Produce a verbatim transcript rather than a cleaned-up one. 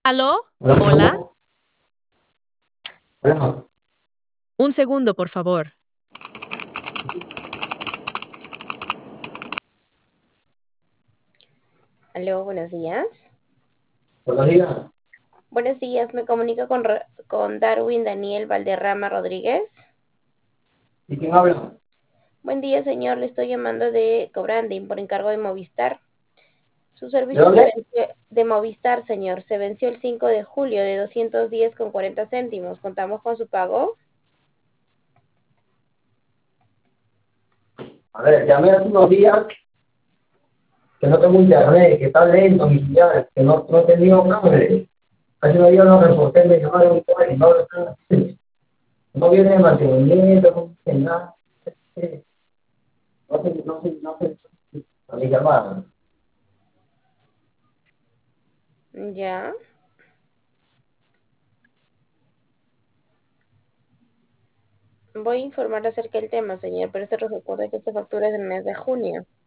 ¿Aló? ¿Hola? Hola, hola, Un segundo, por favor. Aló, buenos días. buenos días. Buenos días, me comunico con, Ra- con Darwin Daniel Valderrama Rodríguez. ¿Y quién habla? Buen día, señor. Le estoy llamando de Cobranding por encargo de Movistar. Su ¿De servicio se dónde? venció de Movistar, señor. Se venció el cinco de julio de doscientos diez con cuarenta céntimos. ¿Contamos con su pago? A ver, llamé hace unos días que no tengo internet, que está lento mi señal, que no, no he tenido cable. Hace unos días no reporté, me llamaron y no, no viene de mantenimiento, no dice nada. No sé, no sé, no sé, a mi llamada. Ya. Voy a informar acerca del tema, señor, pero se recuerda que esta factura es del mes de junio.